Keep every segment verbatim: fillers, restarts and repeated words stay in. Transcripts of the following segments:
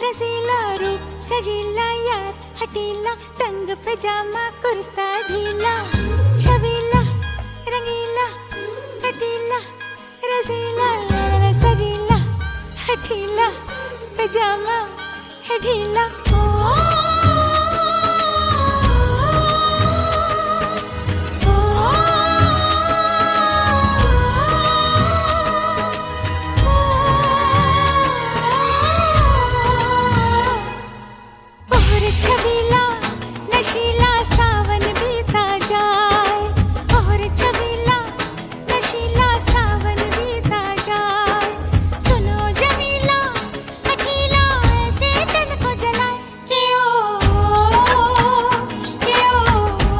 रसीला रूप सजीला यार हटीला, तंग पजामा कुर्ता ढीला, छबीला रंगीला हटीला रसीला सजीला हटीला, पजामा है ढीला। छबीला नशीला सावन बीता जाए, और छबीला नशीला सावन बीता जाए, सुनो जमीला हठीला ऐसे तन को जलाए, क्यों क्यों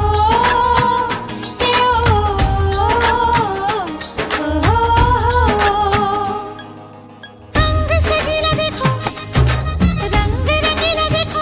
क्यों रंग सजीला देखो, रंग रंगीला देखो,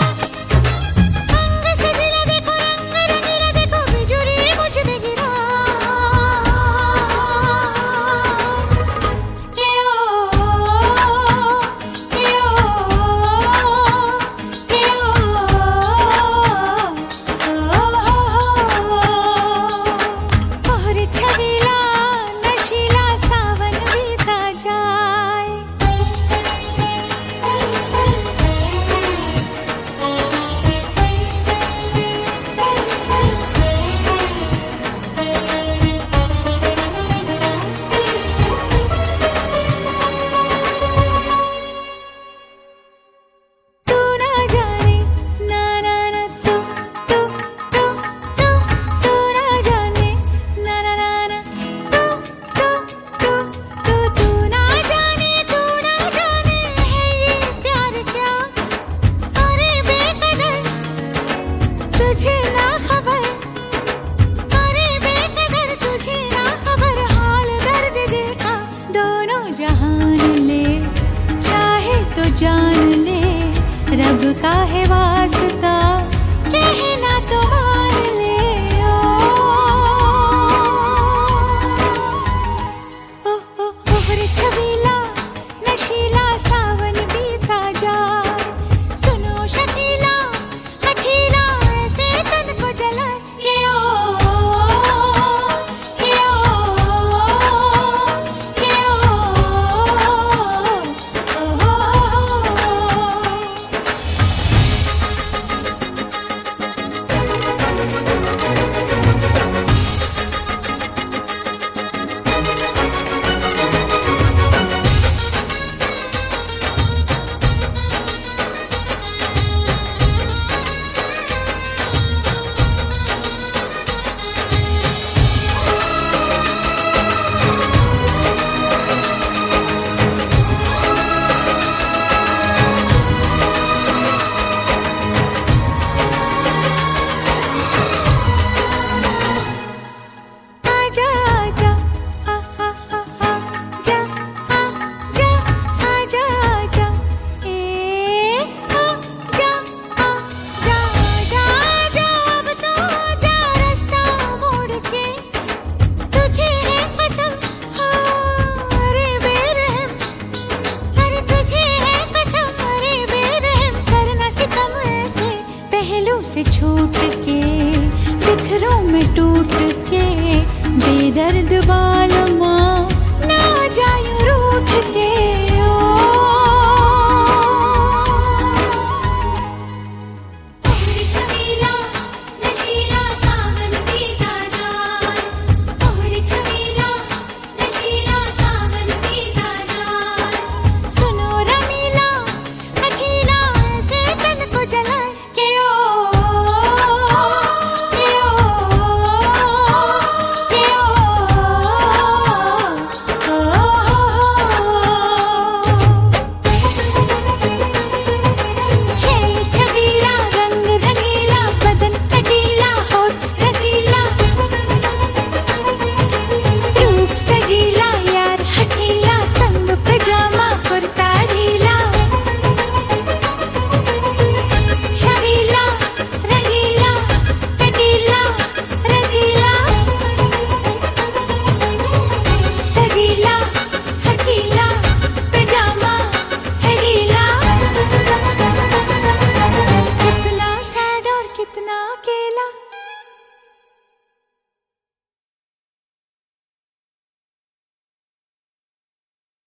तुझे ना खबर, अरे बेकदर तुझे ना खबर, हाल दर्द दिल का दोनों जहान ले, चाहे तो जान ले, रब का है वास्ता कहना तो मान ले। ओ ओ ओ रे छबीला नशीला सावन बीता जाए, सुनो शकीला हठीला तन को जलाए, क्यों क्यों क्यों से छूट